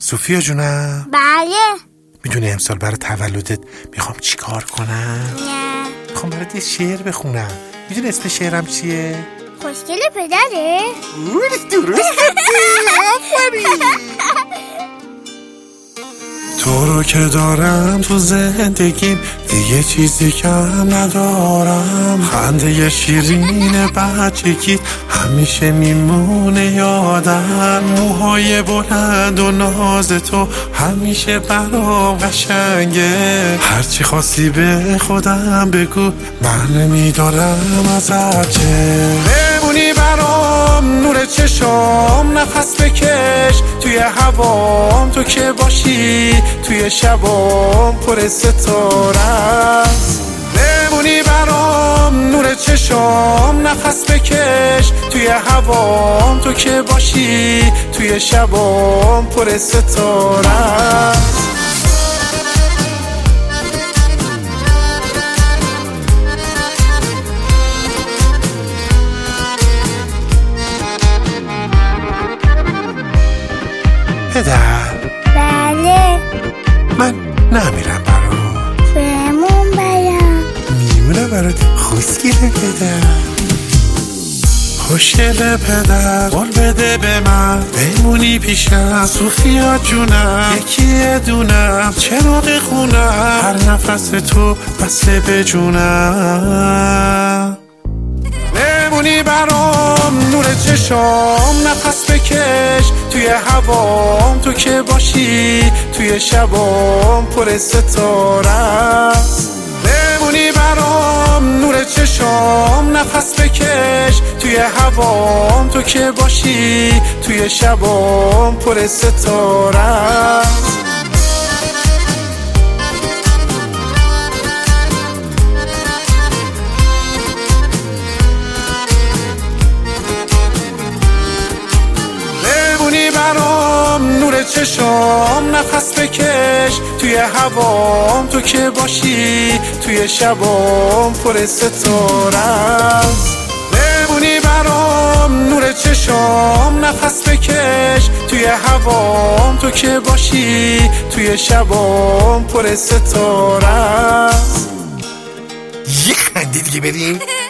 صوفیا جونم. بله. میدونی امسال برای تولدت میخوام چی کار کنم؟ نه. میخوام برات یه شعر بخونم. میدونی اسم شعرم چیه؟ خوشگل پدره؟ درست. تو رو که دارم تو زندگیم دیگه چیزی کم ندارم. خنده شیرین بچگی همیشه میمونه یادم. موهای بلند و ناز تو همیشه برام قشنگه. هرچی خواستی به خودم بگو من نمیدارم ازت چه. بمونی برام نور چشام نفس بکش توی هوام. تو که باشی توی شبام پر ستاره است. بمونی برام نور چشام نفس بکش توی هوام. تو که باشی توی شبام پر ستاره است. پدر. بله. من نمیرم برات. بهمون برم. میمونه برات خوشگله پدر. خوشگله پدر قول بده به من بمونی پیشم. صوفیا جونم یکی دونم چراغ خونم. هر نفس تو بسته به جونم. بمونی برام نور چشام نفس بکش توی هوام. تو که باشی توی شبام پر ستاره است. بمونی برام نور چشام نفس بکش توی هوام. تو که باشی توی شبام پر ستاره است. نور چشام نفس بکش توی هوام. تو که باشی توی شبام پر ستاره است. بمونی برام نور چشام نفس بکش توی هوام. تو که باشی توی شبام پر ستاره است. یه خنده دیگه بریم.